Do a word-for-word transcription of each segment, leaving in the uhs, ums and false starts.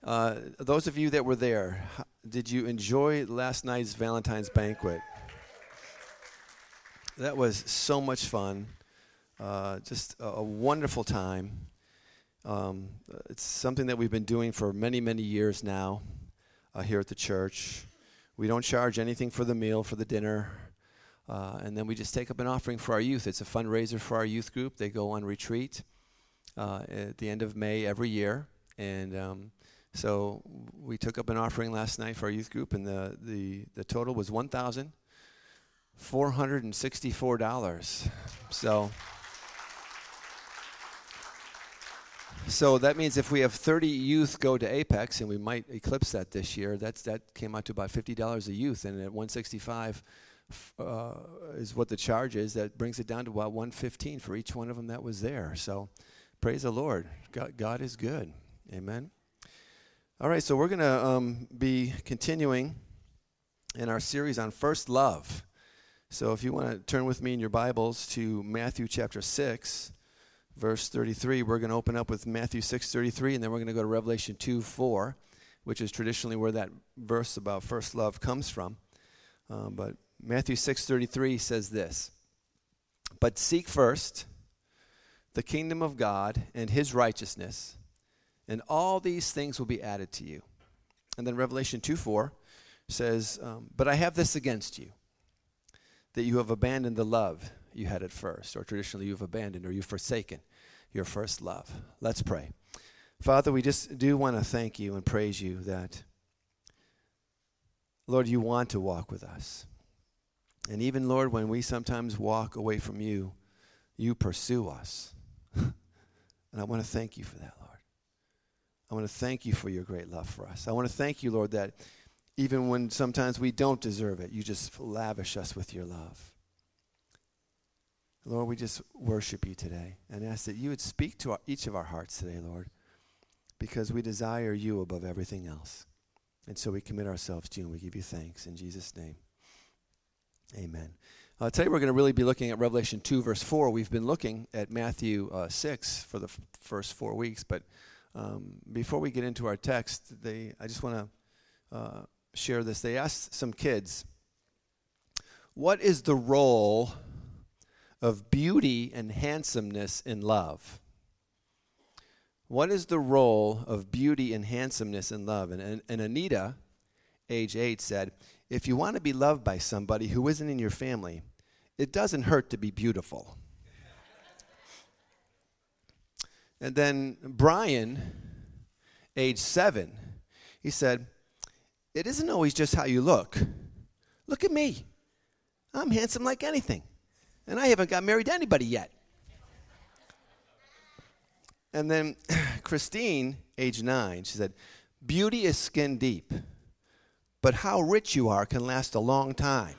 Uh, those of you that were there, h- did you enjoy last night's Valentine's banquet? That was so much fun. Uh, just a, a wonderful time. Um, it's something that we've been doing for many, many years now uh, here at the church. We don't charge anything for the meal, for the dinner. Uh, and then we just take up an offering for our youth. It's a fundraiser for our youth group. They go on retreat uh, at the end of May every year. And um, so we took up an offering last night for our youth group, and the, the, the total was one thousand four hundred sixty-four dollars. So, so that means if we have thirty youth go to Apex, and we might eclipse that this year, that's that came out to about fifty dollars a youth, and at one hundred sixty-five uh, is what the charge is. That brings it down to about one hundred fifteen for each one of them that was there. So praise the Lord. God, God is good. Amen. All right, so we're going to um, be continuing in our series on first love. So if you want to turn with me in your Bibles to Matthew chapter six, verse thirty-three, we're going to open up with Matthew six thirty-three, and then we're going to go to Revelation two four, which is traditionally where that verse about first love comes from. Um, but Matthew six thirty-three says this: "But seek first the kingdom of God and his righteousness, and all these things will be added to you." And then Revelation two four says, um, "But I have this against you, that you have abandoned the love you had at first," or traditionally you've abandoned or you've forsaken your first love. Let's pray. Father, we just do want to thank you and praise you that, Lord, you want to walk with us. And even, Lord, when we sometimes walk away from you, you pursue us. And I want to thank you for that, Lord. I want to thank you for your great love for us. I want to thank you, Lord, that even when sometimes we don't deserve it, you just lavish us with your love. Lord, we just worship you today and ask that you would speak to our, each of our hearts today, Lord, because we desire you above everything else. And so we commit ourselves to you and we give you thanks in Jesus' name. Amen. Uh, today we're going to really be looking at Revelation two, verse four. We've been looking at Matthew uh, six for the f- first four weeks, but um, before we get into our text, they, I just want to uh, share this. They asked some kids, what is the role of beauty and handsomeness in love? What is the role of beauty and handsomeness in love? And, and, and Anita, age eight, said, if you want to be loved by somebody who isn't in your family, it doesn't hurt to be beautiful. And then Brian, age seven, he said, it isn't always just how you look. Look at me. I'm handsome like anything. And I haven't got married to anybody yet. And then Christine, age nine, she said, beauty is skin deep, but how rich you are can last a long time.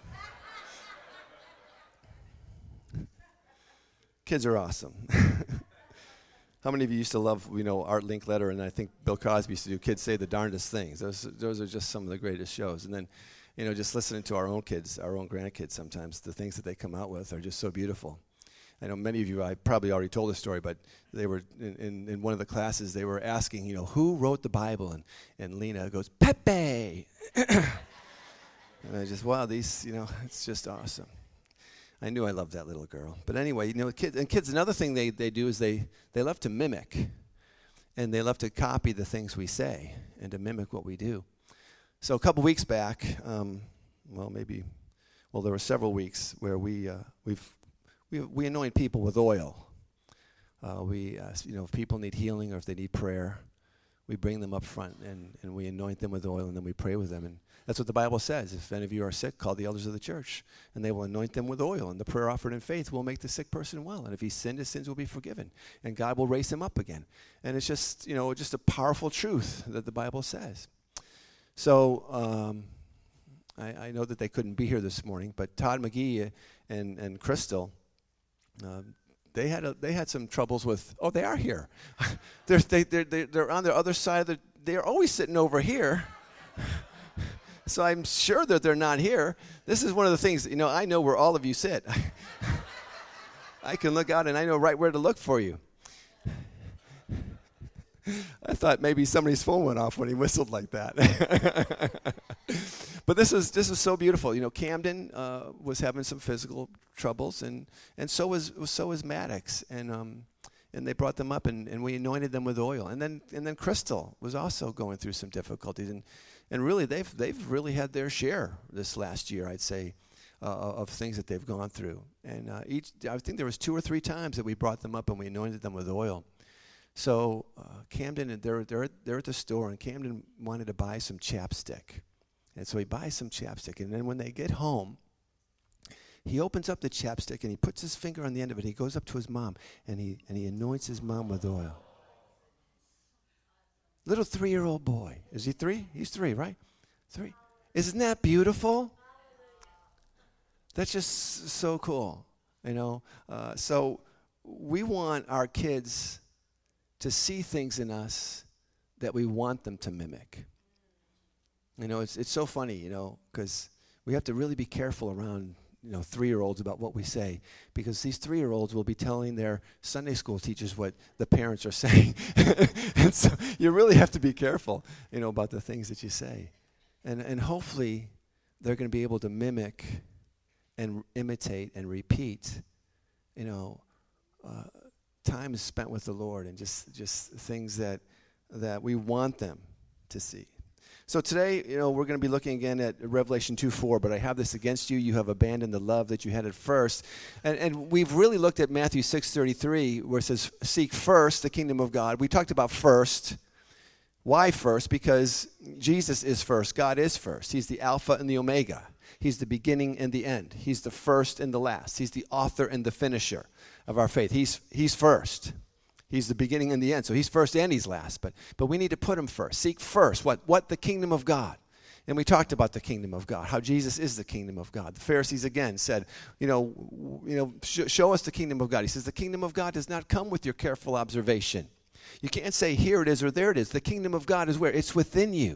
Kids are awesome. How many of you used to love, you know, Art Linkletter, and I think Bill Cosby used to do Kids Say the Darndest Things. Those, those are just some of the greatest shows. And then, you know, just listening to our own kids, our own grandkids sometimes, the things that they come out with are just so beautiful. I know many of you, I probably already told this story, but they were, in, in, in one of the classes, they were asking, you know, who wrote the Bible? And, and Lena goes, Pepe! And I just, wow, these, you know, it's just awesome. I knew I loved that little girl. But anyway, you know, kids, and kids, another thing they, they do is they, they love to mimic. And they love to copy the things we say and to mimic what we do. So a couple weeks back, um, well, maybe, well, there were several weeks where we, uh, we've, we, we anoint people with oil. Uh, we, uh, you know, if people need healing or if they need prayer, we bring them up front and, and we anoint them with oil and then we pray with them. And that's what the Bible says. If any of you are sick, call the elders of the church, and they will anoint them with oil. And the prayer offered in faith will make the sick person well. And if he sinned, his sins will be forgiven. And God will raise him up again. And it's just, you know, just a powerful truth that the Bible says. So um, I, I know that they couldn't be here this morning, but Todd McGee and, and Crystal, uh, they had a, they had some troubles with, oh, they are here. they're, they, they're, they're, they're on the other side of the, they're always sitting over here. So I'm sure that they're not here. This is one of the things, you know, I know where all of you sit. I can look out and I know right where to look for you. I thought maybe somebody's phone went off when he whistled like that. But this was this was so beautiful. You know, Camden uh, was having some physical troubles, and, and so was so was Maddox, and um, and they brought them up, and, and we anointed them with oil, and then and then Crystal was also going through some difficulties, and and really they've they've really had their share this last year, I'd say, uh, of things that they've gone through, and uh, each I think there was two or three times that we brought them up and we anointed them with oil. So uh, Camden, they're they're they're at the store, and Camden wanted to buy some chapstick. And so he buys some chapstick, and then when they get home, he opens up the chapstick, and he puts his finger on the end of it. He goes up to his mom, and he and he anoints his mom with oil. Little three-year-old boy. Is he three? He's three, right? Three. Isn't that beautiful? That's just so cool, you know. Uh, so we want our kids to see things in us that we want them to mimic. You know, it's it's so funny, you know, because we have to really be careful around, you know, three-year-olds about what we say, because these three-year-olds will be telling their Sunday school teachers what the parents are saying. And so you really have to be careful, you know, about the things that you say. And and hopefully they're going to be able to mimic and imitate and repeat, you know, uh, time spent with the Lord, and just just things that that we want them to see. So today, you know, we're going to be looking again at Revelation two four, but I have this against you. You have abandoned the love that you had at first. And, and we've really looked at Matthew six thirty-three, where it says, seek first the kingdom of God. We talked about first. Why first? Because Jesus is first. God is first. He's the Alpha and the Omega. He's the beginning and the end. He's the first and the last. He's the author and the finisher of our faith. He's, he's first. He's the beginning and the end. So he's first and he's last. But but we need to put him first. Seek first. What? What? The kingdom of God. And we talked about the kingdom of God, how Jesus is the kingdom of God. The Pharisees again said, you know, you know, sh- show us the kingdom of God. He says the kingdom of God does not come with your careful observation. You can't say here it is or there it is. The kingdom of God is where? It's within you.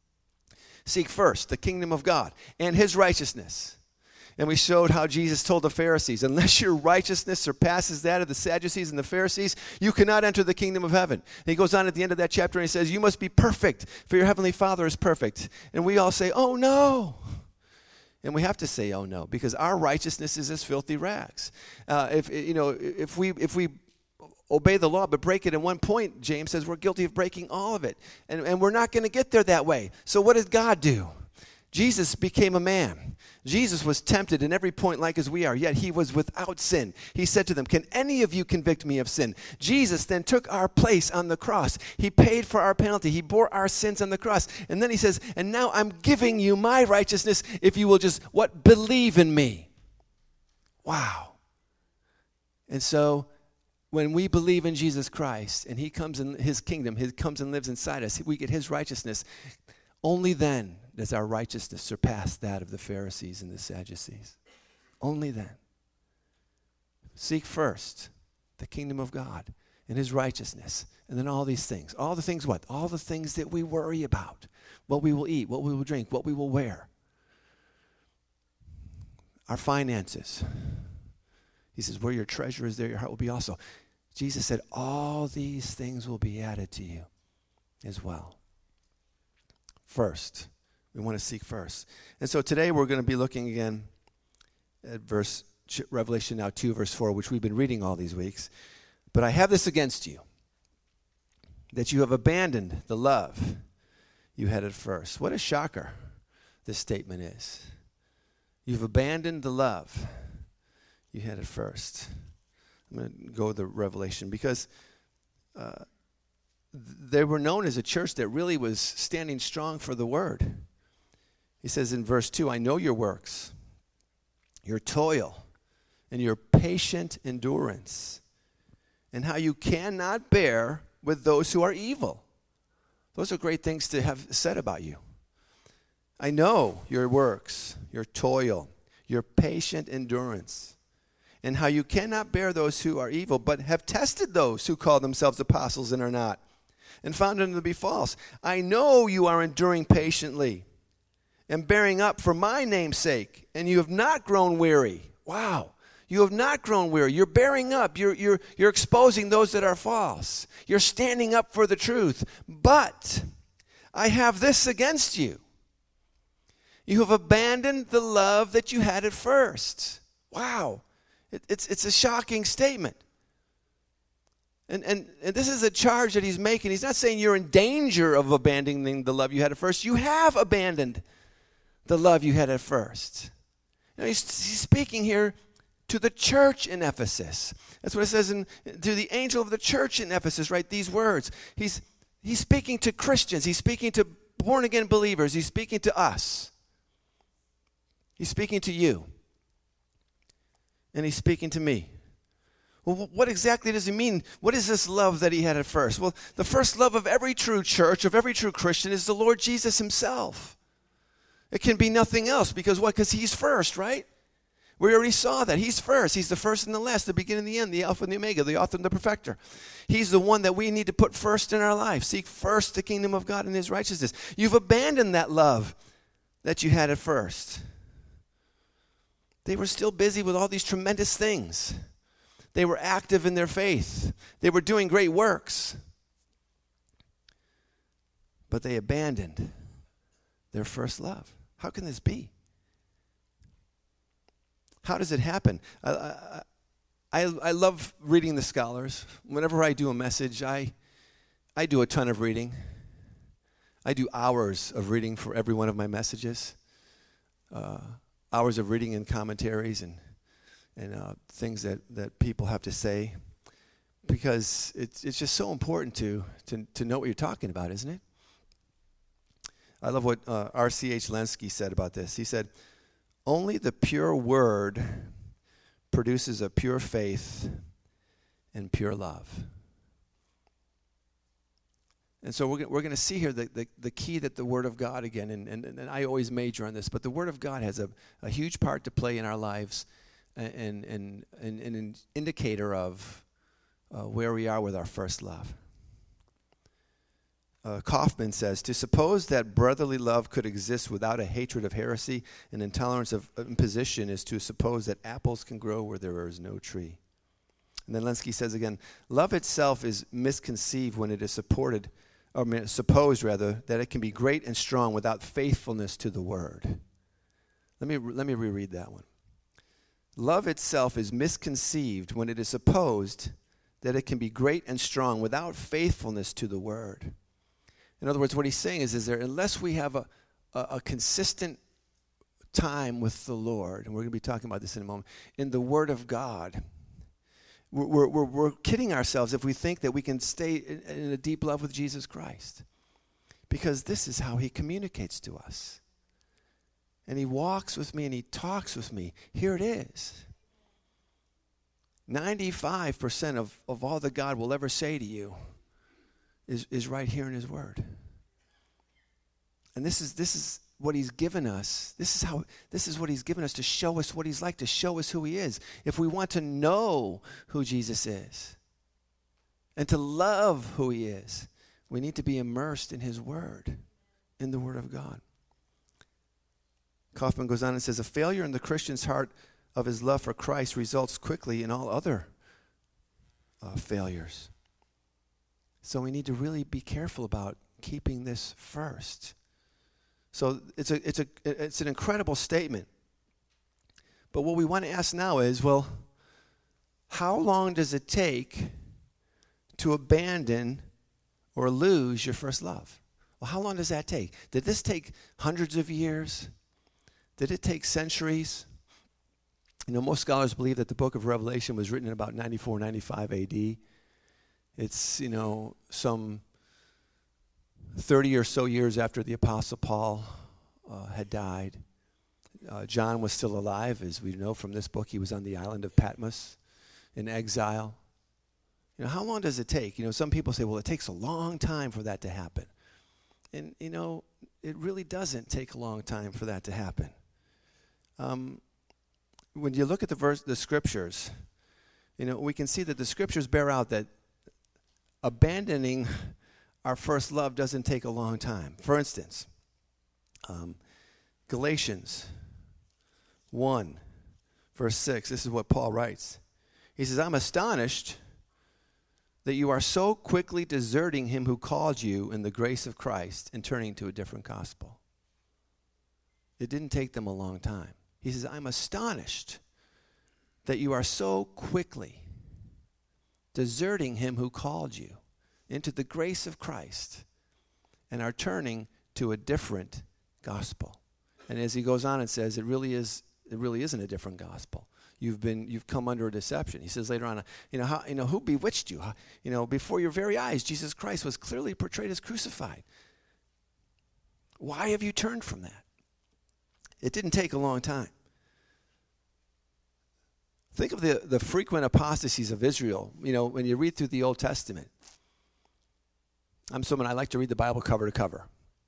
Seek first the kingdom of God and his righteousness. And we showed how Jesus told the Pharisees, unless your righteousness surpasses that of the Sadducees and the Pharisees, you cannot enter the kingdom of heaven. And he goes on at the end of that chapter and he says, you must be perfect, for your heavenly Father is perfect. And we all say, oh no. And we have to say, oh no, because our righteousness is as filthy rags. Uh, if you know, if we if we obey the law but break it at one point, James says we're guilty of breaking all of it. And, and we're not going to get there that way. So what did God do? Jesus became a man. Jesus was tempted in every point like as we are, yet he was without sin. He said to them, can any of you convict me of sin? Jesus then took our place on the cross. He paid for our penalty. He bore our sins on the cross. And then he says, and now I'm giving you my righteousness if you will just, what, believe in me. Wow. And so when we believe in Jesus Christ and he comes in his kingdom, he comes and lives inside us, we get his righteousness. Only then does our righteousness surpass that of the Pharisees and the Sadducees. Only then. Seek first the kingdom of God and his righteousness. And then all these things. All the things what? All the things that we worry about. What we will eat, what we will drink, what we will wear. Our finances. He says, where your treasure is, there your heart will be also. Jesus said, all these things will be added to you as well. First. We want to seek first. And so today we're going to be looking again at verse Revelation now two, verse four, which we've been reading all these weeks. But I have this against you, that you have abandoned the love you had at first. What a shocker this statement is. You've abandoned the love you had at first. I'm going to go to the Revelation because uh, they were known as a church that really was standing strong for the word. He says in verse two, I know your works, your toil, and your patient endurance, and how you cannot bear with those who are evil. Those are great things to have said about you. I know your works, your toil, your patient endurance, and how you cannot bear those who are evil, but have tested those who call themselves apostles and are not, and found them to be false. I know you are enduring patiently and bearing up for my name's sake, and you have not grown weary. Wow. You have not grown weary. You're bearing up. You're, you're, you're exposing those that are false. You're standing up for the truth. But I have this against you. You have abandoned the love that you had at first. Wow. It, it's, it's a shocking statement. And, and, and this is a charge that he's making. He's not saying you're in danger of abandoning the love you had at first. You have abandoned the love you had at first. You know, he's, he's speaking here to the church in Ephesus. That's what it says in, to the angel of the church in Ephesus, right? These words. He's, he's speaking to Christians. He's speaking to born-again believers. He's speaking to us. He's speaking to you. And he's speaking to me. Well, what exactly does he mean? What is this love that he had at first? Well, the first love of every true church, of every true Christian, is the Lord Jesus himself. It can be nothing else. Because what? Because he's first, right? We already saw that. He's first. He's the first and the last, the beginning and the end, the Alpha and the Omega, the author and the perfecter. He's the one that we need to put first in our life. Seek first the kingdom of God and his righteousness. You've abandoned that love that you had at first. They were still busy with all these tremendous things. They were active in their faith. They were doing great works. But they abandoned their first love. How can this be? How does it happen? I, I, I, I love reading the scholars. Whenever I do a message, I, I do a ton of reading. I do hours of reading for every one of my messages. Uh, hours of reading and commentaries and and uh, things that, that people have to say, because it's it's just so important to, to, to know what you're talking about, isn't it? I love what uh, R C H Lenski said about this. He said, only the pure word produces a pure faith and pure love. And so we're, we're going to see here the, the, the key that the Word of God, again, and, and, and I always major on this, but the Word of God has a, a huge part to play in our lives, and, and, and, and an indicator of uh, where we are with our first love. Uh, Kaufman says, to suppose that brotherly love could exist without a hatred of heresy and intolerance of imposition is to suppose that apples can grow where there is no tree. And then Lenski says again, love itself is misconceived when it is supported, or supposed rather, that it can be great and strong without faithfulness to the word. Let me let me reread that one. Love itself is misconceived when it is supposed that it can be great and strong without faithfulness to the word. In other words, what he's saying is, is there, unless we have a, a, a consistent time with the Lord, and we're going to be talking about this in a moment, in the Word of God, we're, we're, we're kidding ourselves if we think that we can stay in, in a deep love with Jesus Christ. Because this is how he communicates to us. And he walks with me and he talks with me. Here it is. ninety-five percent of, of all that God will ever say to you is, is right here in his word. And this is this is what he's given us. This is how this is what he's given us to show us what he's like, to show us who he is. If we want to know who Jesus is and to love who he is, we need to be immersed in his word, in the word of God. Kaufman goes on and says, a failure in the Christian's heart of his love for Christ results quickly in all other uh, failures. So we need to really be careful about keeping this first. So it's a it's a it's an incredible statement. But what we want to ask now is, well, how long does it take to abandon or lose your first love? Well, how long does that take? Did this take hundreds of years? Did it take centuries? You know, most scholars believe that the book of Revelation was written in about ninety-four, ninety-five A D. It's, you know, some thirty or so years after the Apostle Paul uh, had died. Uh, John was still alive, as we know from this book. He was on the island of Patmos in exile. You know, how long does it take? You know, some people say, well, it takes a long time for that to happen. And, you know, it really doesn't take a long time for that to happen. Um, when you look at the verse, the scriptures, you know, we can see that the scriptures bear out that abandoning our first love doesn't take a long time. For instance, um, Galatians one, verse six, this is what Paul writes. He says, I'm astonished that you are so quickly deserting him who called you in the grace of Christ and turning to a different gospel. It didn't take them a long time. He says, I'm astonished that you are so quickly deserting him who called you into the grace of Christ and are turning to a different gospel. And as he goes on and says, it really is, it really isn't a different gospel. You've been, you've come under a deception. He says later on, you know, how, you know, who bewitched you? How, you know, before your very eyes, Jesus Christ was clearly portrayed as crucified. Why have you turned from that? It didn't take a long time. Think of the, the frequent apostasies of Israel. You know, when you read through the Old Testament. I'm someone, I like to read the Bible cover to cover.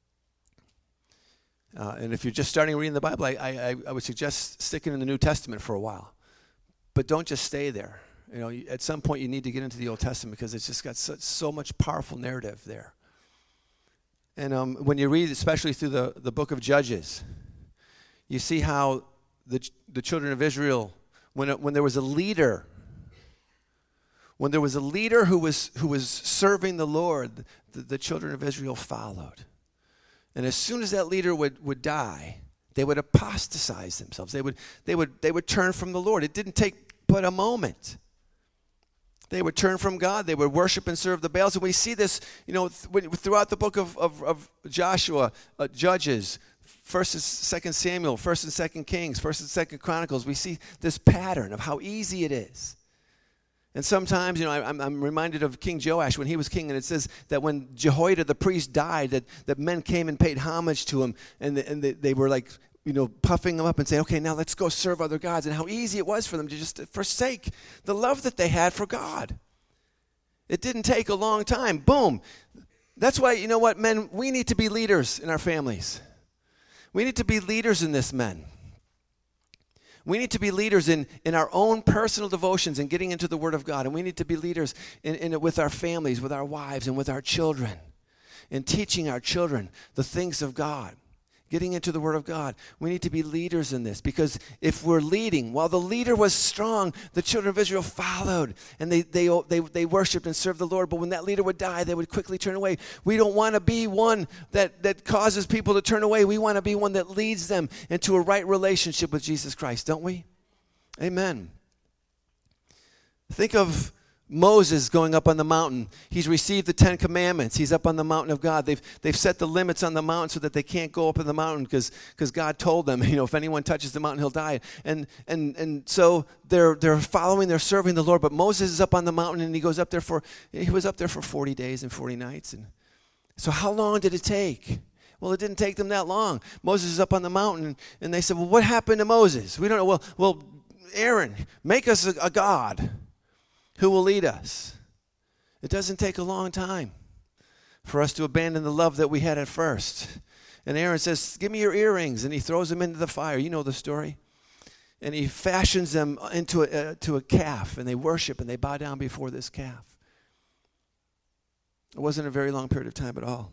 Uh, and if you're just starting reading the Bible, I, I, I would suggest sticking in the New Testament for a while. But don't just stay there. You know, you, at some point you need to get into the Old Testament because it's just got such, so much powerful narrative there. And um, when you read, especially through the, the book of Judges, you see how the the children of Israel, when it, when there was a leader, when there was a leader who was who was serving the Lord, the, the children of Israel followed. And as soon as that leader would, would die, they would apostatize themselves. They would they would they would turn from the Lord. It didn't take but a moment. They would turn from God. They would worship and serve the Baals. And we see this, you know, th- throughout the book of, of, of Joshua, uh, Judges, First and Second Samuel, First and Second Kings, First and Second Chronicles. We see this pattern of how easy it is. And sometimes, you know, I, I'm, I'm reminded of King Joash when he was king, and it says that when Jehoiada the priest died, that, that men came and paid homage to him, and, the, and they, they were like, you know, puffing him up and saying, okay, now let's go serve other gods, and how easy it was for them to just forsake the love that they had for God. It didn't take a long time. Boom. That's why, you know what, men, we need to be leaders in our families. We need to be leaders in this, men. We need to be leaders in, in our own personal devotions and getting into the Word of God. And we need to be leaders in, in it with our families, with our wives, and with our children. In teaching our children the things of God. Getting into the Word of God. We need to be leaders in this. Because if we're leading, while the leader was strong, the children of Israel followed. And they, they, they, they worshiped and served the Lord. But when that leader would die, they would quickly turn away. We don't want to be one that, that causes people to turn away. We want to be one that leads them into a right relationship with Jesus Christ, don't we? Amen. Think of Moses going up on the mountain. He's received the Ten Commandments. He's up on the mountain of God. They've they've set the limits on the mountain so that they can't go up in the mountain because because God told them, you know, if anyone touches the mountain, he'll die. And and and so they're they're following, they're serving the Lord. But Moses is up on the mountain, and he goes up there for he was up there for forty days and forty nights. And so how long did it take? Well, it didn't take them that long. Moses is up on the mountain, and they said, well, what happened to Moses? We don't know. Well, well, Aaron, make us a, a god who will lead us. It doesn't take a long time for us to abandon the love that we had at first. And Aaron says, give me your earrings. And he throws them into the fire. You know the story. And he fashions them into a, uh, to a calf. And they worship and they bow down before this calf. It wasn't a very long period of time at all.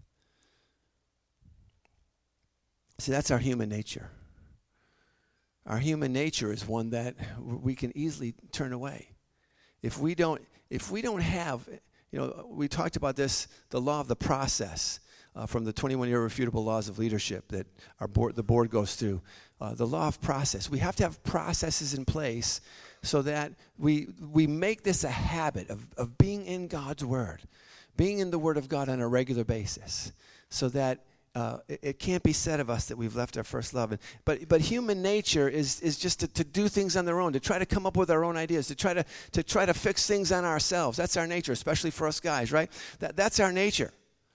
See, that's our human nature. Our human nature is one that we can easily turn away. If we don't, if we don't have, you know, we talked about this, the law of the process uh, from the twenty-one irrefutable laws of leadership that our board, the board goes through. Uh, the law of process. We have to have processes in place so that we we make this a habit of, of being in God's Word, being in the Word of God on a regular basis, so that Uh, it, it can't be said of us that we've left our first love. And, but but human nature is is just to, to do things on their own, to try to come up with our own ideas, to try to to try to fix things on ourselves. That's our nature, especially for us guys, right? That that's our nature.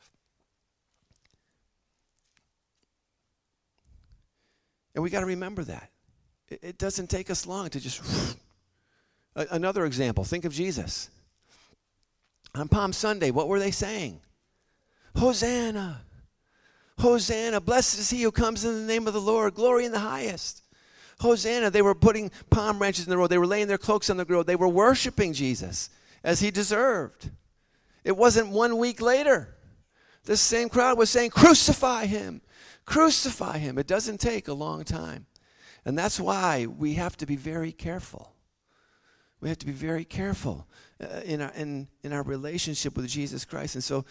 And we got to remember that. It, it doesn't take us long to just. Another example. Think of Jesus. On Palm Sunday, what were they saying? Hosanna. Hosanna, blessed is he who comes in the name of the Lord, glory in the highest. Hosanna, they were putting palm branches in the road. They were laying their cloaks on the road. They were worshiping Jesus as he deserved. It wasn't one week later. This same crowd was saying, crucify him, crucify him. It doesn't take a long time. And that's why we have to be very careful. We have to be very careful uh, in our in, in our relationship with Jesus Christ. And so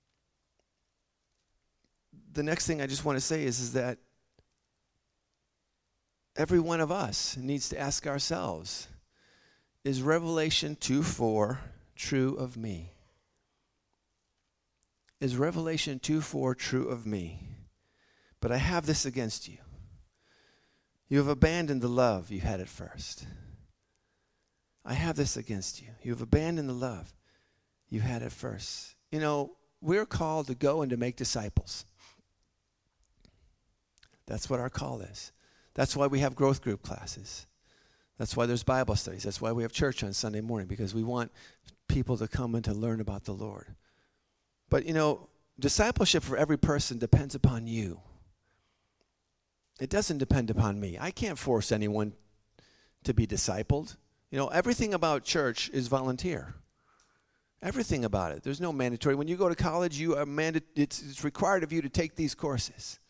the next thing I just want to say is, is that every one of us needs to ask ourselves, is Revelation two four true of me? Is Revelation two four true of me? But I have this against you. You have abandoned the love you had at first. I have this against you. You have abandoned the love you had at first. You know, we're called to go and to make disciples. That's what our call is. That's why we have growth group classes. That's why there's Bible studies. That's why we have church on Sunday morning, because we want people to come and to learn about the Lord. But, you know, discipleship for every person depends upon you. It doesn't depend upon me. I can't force anyone to be discipled. You know, everything about church is volunteer. Everything about it. There's no mandatory. When you go to college, you are manda- it's, it's required of you to take these courses.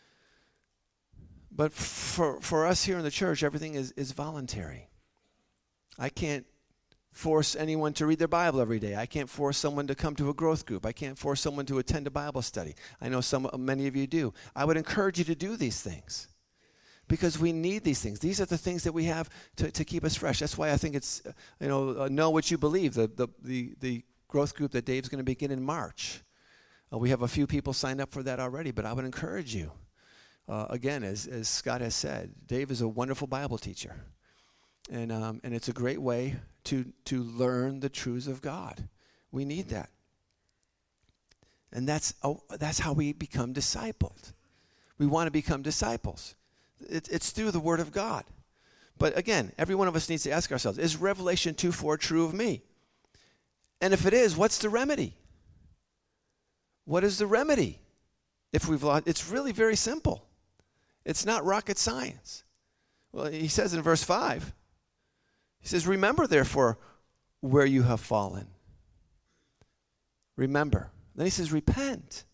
But for for us here in the church, everything is, is voluntary. I can't force anyone to read their Bible every day. I can't force someone to come to a growth group. I can't force someone to attend a Bible study. I know some many of you do. I would encourage you to do these things because we need these things. These are the things that we have to, to keep us fresh. That's why I think it's, uh, you know, uh, Know What You Believe, the, the, the, the growth group that Dave's going to begin in March. Uh, we have a few people signed up for that already, but I would encourage you. Uh, again, as, as Scott has said, Dave is a wonderful Bible teacher. And um, and it's a great way to, to learn the truths of God. We need that. And that's oh, that's how we become discipled. We want to become disciples. It, it's through the Word of God. But again, every one of us needs to ask ourselves, is Revelation two four true of me? And if it is, what's the remedy? What is the remedy? If we've lost, it's really very simple. It's not rocket science. Well, he says in verse five, he says, remember, therefore, where you have fallen. Remember. Then he says, repent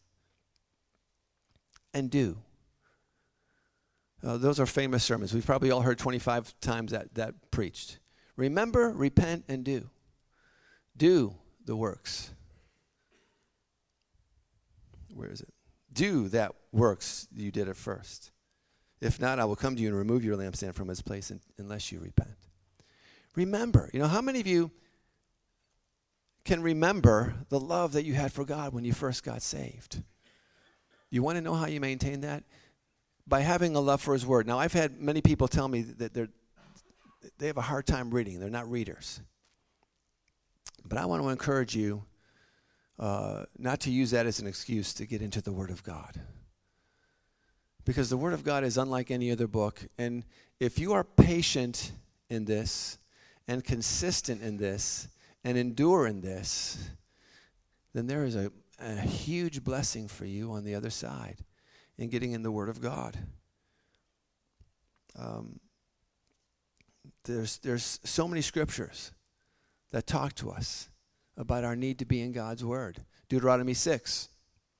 and do. Uh, those are famous sermons. We've probably all heard twenty-five times that, that preached. Remember, repent, and do. Do the works. Where is it? Do that works you did at first. If not, I will come to you and remove your lampstand from its place in, unless you repent. Remember. You know, how many of you can remember the love that you had for God when you first got saved? You want to know how you maintain that? By having a love for His Word. Now, I've had many people tell me that they're, they have a hard time reading. They're not readers. But I want to encourage you uh, not to use that as an excuse to get into the Word of God. Because the Word of God is unlike any other book. And if you are patient in this and consistent in this and endure in this, then there is a, a huge blessing for you on the other side in getting in the Word of God. Um, there's there's so many scriptures that talk to us about our need to be in God's Word. Deuteronomy six.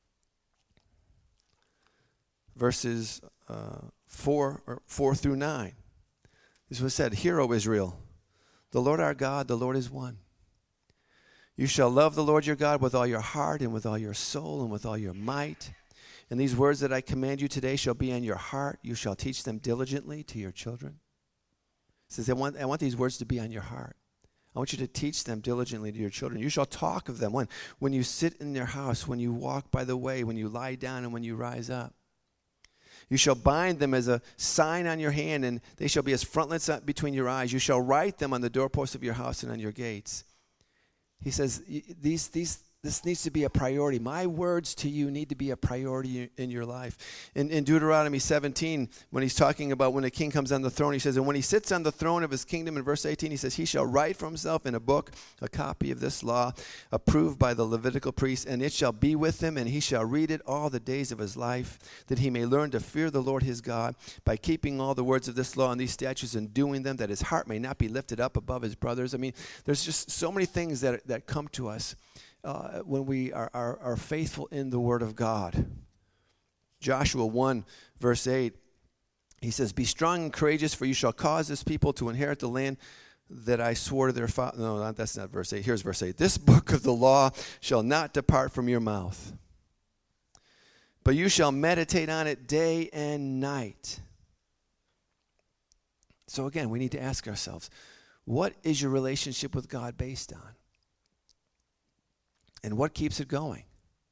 Verses uh, four or four through nine. This was said, hear, O Israel, the Lord our God, the Lord is one. You shall love the Lord your God with all your heart and with all your soul and with all your might. And these words that I command you today shall be on your heart. You shall teach them diligently to your children. It says, I want, I want these words to be on your heart. I want you to teach them diligently to your children. You shall talk of them when, when you sit in their house, when you walk by the way, when you lie down, and when you rise up. You shall bind them as a sign on your hand, and they shall be as frontlets between your eyes. You shall write them on the doorposts of your house and on your gates. He says, these, these, this needs to be a priority. My words to you need to be a priority in your life. In, in Deuteronomy seventeen, when he's talking about when a king comes on the throne, he says, and when he sits on the throne of his kingdom, in verse eighteen, he says, he shall write for himself in a book a copy of this law, approved by the Levitical priests, and it shall be with him, and he shall read it all the days of his life, that he may learn to fear the Lord his God by keeping all the words of this law and these statutes and doing them, that his heart may not be lifted up above his brothers. I mean, there's just so many things that that come to us Uh, when we are, are, are faithful in the Word of God. Joshua one, verse eight, He says, be strong and courageous, for you shall cause this people to inherit the land that I swore to their father. No, not, that's not verse eight. Here's verse eight. This book of the law shall not depart from your mouth, but you shall meditate on it day and night. So again, we need to ask ourselves, what is your relationship with God based on? And what keeps it going?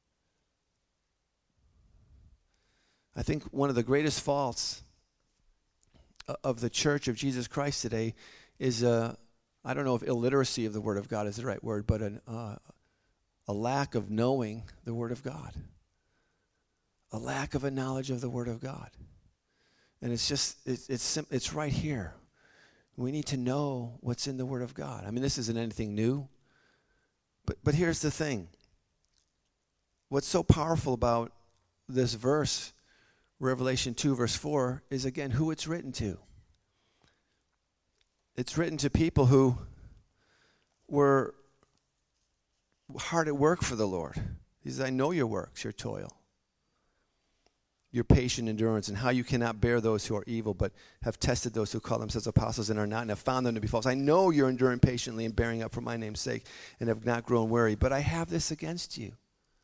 I think one of the greatest faults of the Church of Jesus Christ today is, uh, I don't know if illiteracy of the Word of God is the right word, but an, uh, a lack of knowing the Word of God. A lack of a knowledge of the Word of God. And it's just, it's it's, sim- it's right here. We need to know what's in the Word of God. I mean, this isn't anything new. But but here's the thing. What's so powerful about this verse, Revelation two, verse four, is again who it's written to. It's written to people who were hard at work for the Lord. He says, I know your works, your toil, your patient endurance, and how you cannot bear those who are evil, but have tested those who call themselves apostles and are not, and have found them to be false. I know you're enduring patiently and bearing up for my name's sake, and have not grown weary, but I have this against you.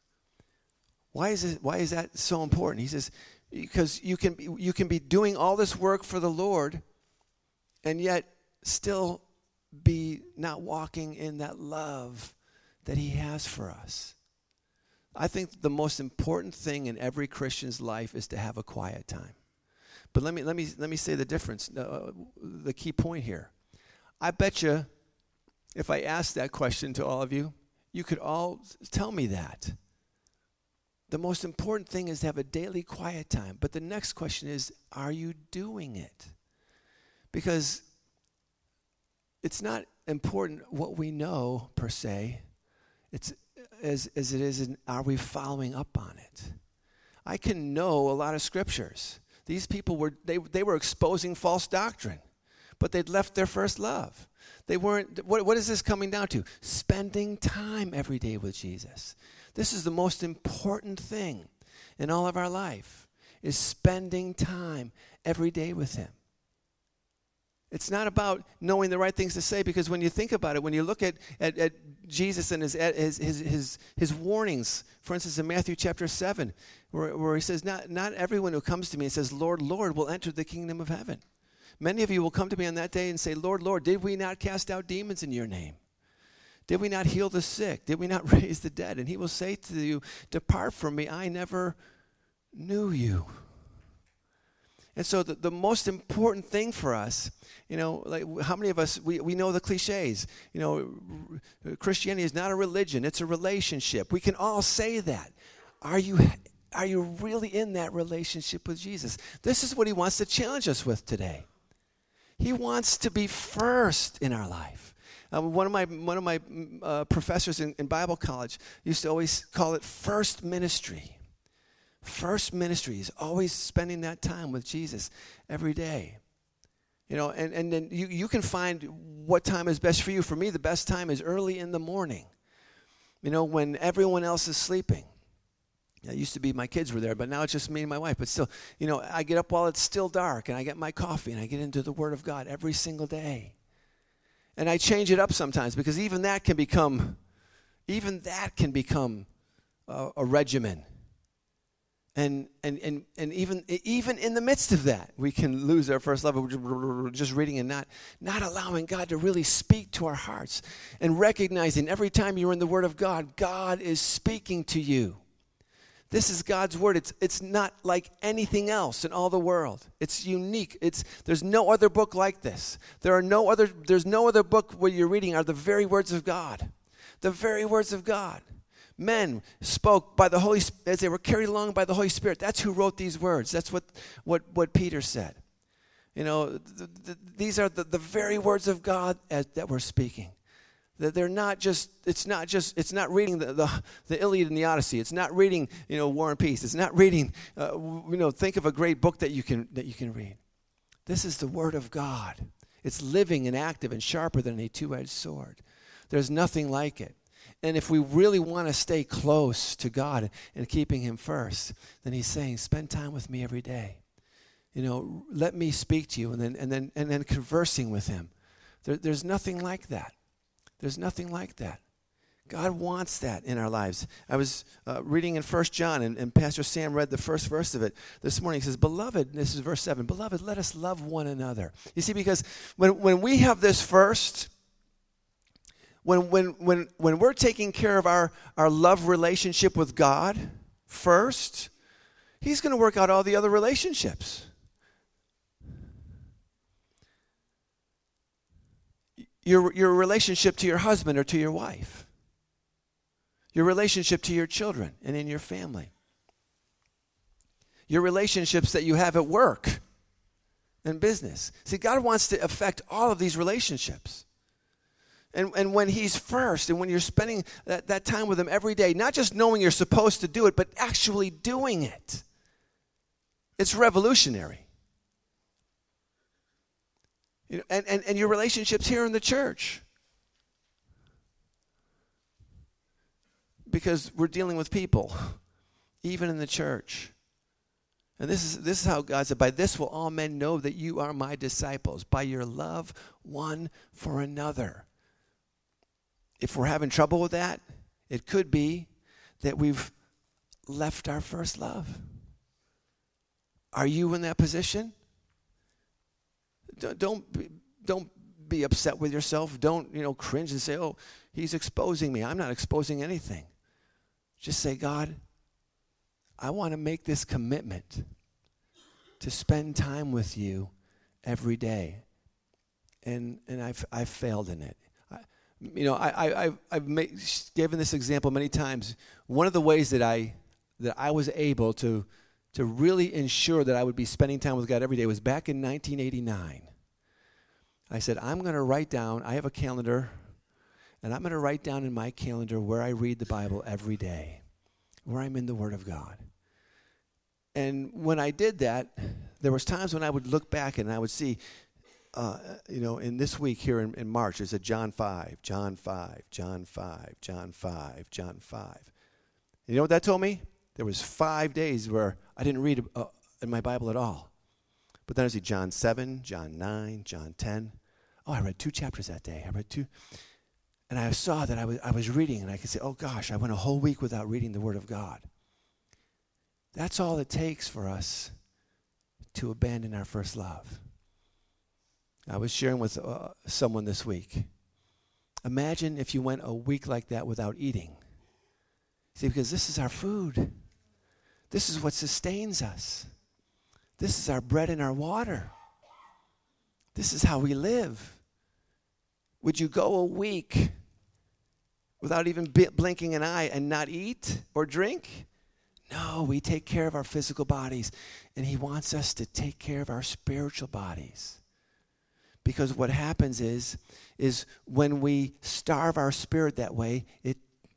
Why is it? Why is that so important? He says, because you can be, you can be doing all this work for the Lord, and yet still be not walking in that love that he has for us. I think the most important thing in every Christian's life is to have a quiet time. But let me let me let me say the difference, uh, the key point here. I bet you, if I asked that question to all of you, you could all tell me that. The most important thing is to have a daily quiet time. But the next question is, are you doing it? Because it's not important what we know per se. It's as as it is in, are we following up on it? I can know a lot of scriptures. These people were they they were exposing false doctrine, but they'd left their first love. They weren't. What what is this coming down to? Spending time every day with Jesus. This is the most important thing in all of our life, is spending time every day with him. It's not about knowing the right things to say, because when you think about it, when you look at, at, at Jesus and his, his his his his warnings, for instance, in Matthew chapter seven, where, where he says, not, not everyone who comes to me and says, Lord, Lord, will enter the kingdom of heaven. Many of you will come to me on that day and say, Lord, Lord, did we not cast out demons in your name? Did we not heal the sick? Did we not raise the dead? And he will say to you, depart from me, I never knew you. And so the, the most important thing for us, you know, like how many of us, we, we know the cliches. You know, Christianity is not a religion, it's a relationship. We can all say that. Are you, are you really in that relationship with Jesus? This is what he wants to challenge us with today. He wants to be first in our life. Uh, one of my one of my uh, professors in, in Bible college used to always call it first ministry. First ministry is always spending that time with Jesus every day. You know, and, and then you, you can find what time is best for you. For me, the best time is early in the morning, you know, when everyone else is sleeping. It used to be my kids were there, but now it's just me and my wife. But still, you know, I get up while it's still dark, and I get my coffee, and I get into the Word of God every single day. And I change it up sometimes, because even that can become, even that can become uh, a regimen. And and and and even even in the midst of that, we can lose our first love of just reading and not not allowing God to really speak to our hearts, and recognizing every time you're in the Word of God, God is speaking to you. This is God's Word. It's it's not like anything else in all the world. It's unique. It's there's no other book like this. There are no other there's no other book where you're reading are the very words of God. The very words of God. Men spoke by the Holy as they were carried along by the Holy Spirit. That's who wrote these words. That's what what, what Peter said. You know, th- th- these are the, the very words of God as, that we're speaking. That they're not just, it's not just, it's not reading the, the, the Iliad and the Odyssey. It's not reading, you know, War and Peace. It's not reading, uh, you know, think of a great book that you can that you can read. This is the Word of God. It's living and active and sharper than a two-edged sword. There's nothing like it. And if we really want to stay close to God and keeping him first, then he's saying, spend time with me every day. You know, let me speak to you, and then and then and then conversing with him. There, there's nothing like that. There's nothing like that. God wants that in our lives. I was uh, reading in First John, and, and Pastor Sam read the first verse of it this morning. He says, "Beloved," this is verse seven, "Beloved, let us love one another." You see, because when when we have this first, when when when when we're taking care of our, our love relationship with God first, he's going to work out all the other relationships. Your, your relationship to your husband or to your wife. Your relationship to your children and in your family. Your relationships that you have at work and business. See, God wants to affect all of these relationships. And, and when he's first, and when you're spending that, that time with him every day, not just knowing you're supposed to do it, but actually doing it, it's revolutionary. You know, and, and, and your relationships here in the church. Because we're dealing with people, even in the church. And this is this is how God said, "By this will all men know that you are my disciples, by your love one for another." If we're having trouble with that, it could be that we've left our first love. Are you in that position? Don't be, don't be upset with yourself. Don't, you know, cringe and say, "Oh, he's exposing me." I'm not exposing anything. Just say, "God, I want to make this commitment to spend time with you every day." And and I've I've failed in it. I, you know, I I I've, I've made, given this example many times. One of the ways that I that I was able to to really ensure that I would be spending time with God every day was back in nineteen eighty-nine. I said, I'm going to write down, I have a calendar, and I'm going to write down in my calendar where I read the Bible every day, where I'm in the Word of God. And when I did that, there was times when I would look back and I would see, uh, you know, in this week here in, in March, it said John five, John five, John five, John five, John five. You know what that told me? There was five days where I didn't read uh, in my Bible at all. But then I see John seven, John nine, John ten. Oh, I read two chapters that day. I read two. And I saw that I was I was reading, and I could say, oh, gosh, I went a whole week without reading the Word of God. That's all it takes for us to abandon our first love. I was sharing with uh, someone this week. Imagine if you went a week like that without eating. See, because this is our food. This is what sustains us. This is our bread and our water. This is how we live. Would you go a week without even b- blinking an eye and not eat or drink? No, we take care of our physical bodies, and he wants us to take care of our spiritual bodies. Because what happens is, is when we starve our spirit that way, it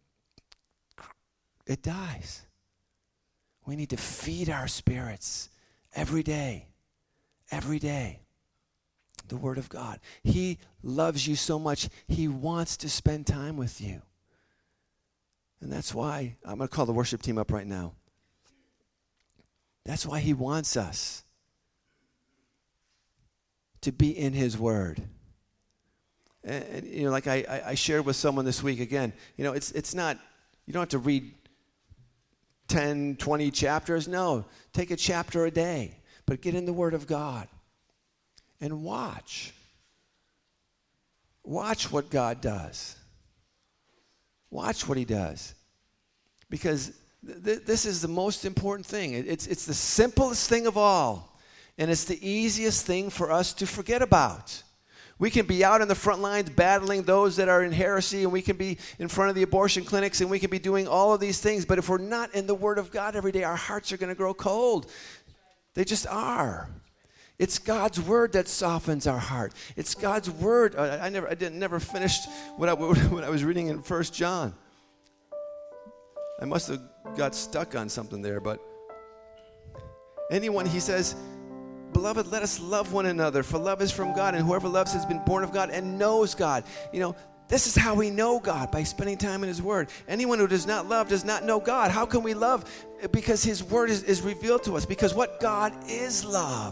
it dies. We need to feed our spirits every day, every day. The Word of God. He loves you so much, he wants to spend time with you. And that's why, I'm going to call the worship team up right now. That's why he wants us to be in his Word. And, and you know, like I, I, I shared with someone this week again, you know, it's it's not, you don't have to read ten, twenty chapters. No, take a chapter a day. But get in the Word of God. And watch. Watch what God does. Watch what he does. Because th- th- this is the most important thing. It, it's, it's the simplest thing of all. And it's the easiest thing for us to forget about. We can be out in the front lines battling those that are in heresy, and we can be in front of the abortion clinics, and we can be doing all of these things. But if we're not in the Word of God every day, our hearts are going to grow cold. They just are. It's God's Word that softens our heart. It's God's Word. I, I never, I didn't never finished what I, what I was reading in First John. I must have got stuck on something there, but anyone, he says, beloved, let us love one another, for love is from God, and whoever loves has been born of God and knows God. You know, This is how we know God, by spending time in his word. Anyone who does not love does not know God. How can we love? Because his word is, is revealed to us. Because what? God is love.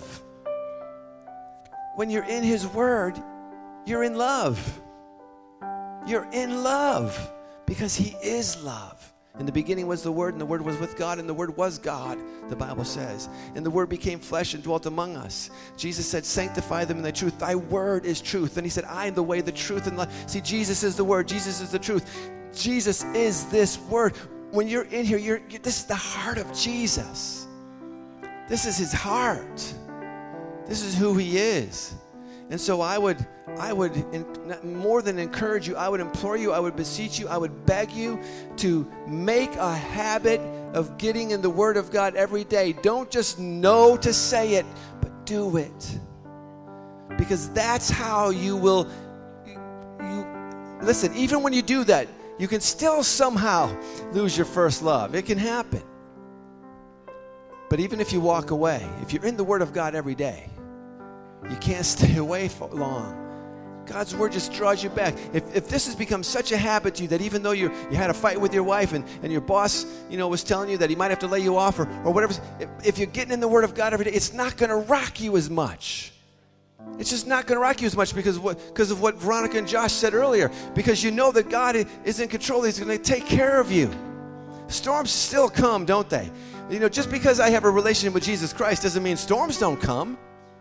When you're in his word, you're in love. You're in love because he is love. In the beginning was the Word, and the Word was with God, and the Word was God, the Bible says. And the Word became flesh and dwelt among us. Jesus said, sanctify them in the truth. Thy word is truth. And he said, I am the way, the truth, and life. See, Jesus is the Word. Jesus is the truth. Jesus is this Word. When you're in here, you're, you're this is the heart of Jesus. This is his heart. This is who he is. And so I would, I would in, more than encourage you, I would implore you, I would beseech you, I would beg you to make a habit of getting in the Word of God every day. Don't just know to say it, but do it. Because that's how you will, you, you listen, even when you do that, you can still somehow lose your first love. It can happen. But even if you walk away, if you're in the Word of God every day, you can't stay away for long. God's word just draws you back. If, if this has become such a habit to you that even though you, you had a fight with your wife and, and your boss, you know, was telling you that he might have to lay you off or, or whatever, if, if you're getting in the Word of God every day, it's not going to rock you as much. It's just not going to rock you as much because of, what, because of what Veronica and Josh said earlier. Because you know that God is in control. He's going to take care of you. Storms still come, don't they? You know, just because I have a relationship with Jesus Christ doesn't mean storms don't come.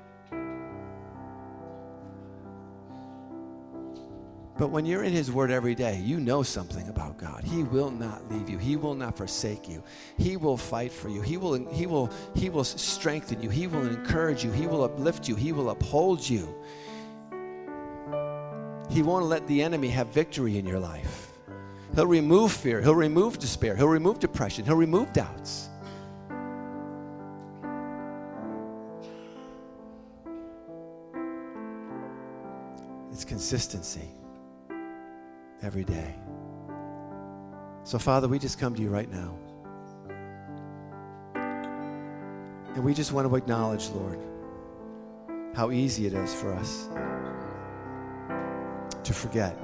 But when you're in his word every day, you know something about God. He will not leave you. He will not forsake you. He will fight for you. He will, he will, he will strengthen you. He will encourage you. He will uplift you. He will uphold you. He won't let the enemy have victory in your life. He'll remove fear. He'll remove despair. He'll remove depression. He'll remove doubts. It's consistency. Every day. So, Father, we just come to you right now. And we just want to acknowledge, Lord, how easy it is for us to forget,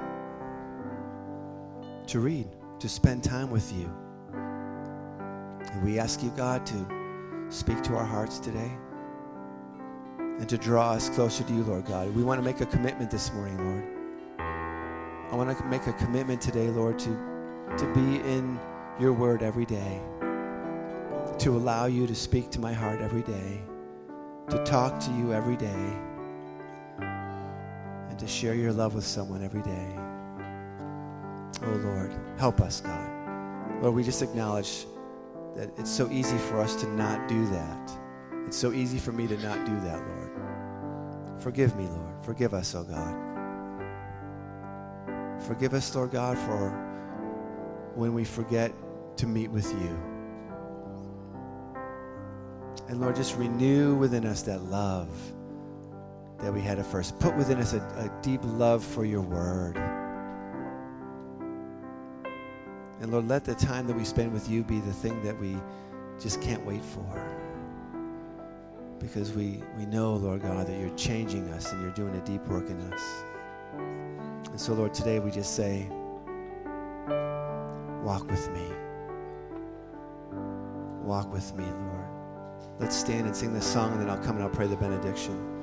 to read, to spend time with you. And we ask you, God, to speak to our hearts today and to draw us closer to you, Lord God. We want to make a commitment this morning, Lord. I want to make a commitment today, Lord, to, to be in your word every day, to allow you to speak to my heart every day, to talk to you every day, and to share your love with someone every day. Oh, Lord, help us, God. Lord, we just acknowledge that it's so easy for us to not do that. It's so easy for me to not do that, Lord. Forgive me, Lord. Forgive us, oh God. Forgive us, Lord God, for when we forget to meet with you. And Lord, just renew within us that love that we had at first. Put within us a, a deep love for your word. And Lord, let the time that we spend with you be the thing that we just can't wait for. Because we, we know, Lord God, that you're changing us and you're doing a deep work in us. And so, Lord, today we just say, walk with me. Walk with me, Lord. Let's stand and sing this song, and then I'll come and I'll pray the benediction.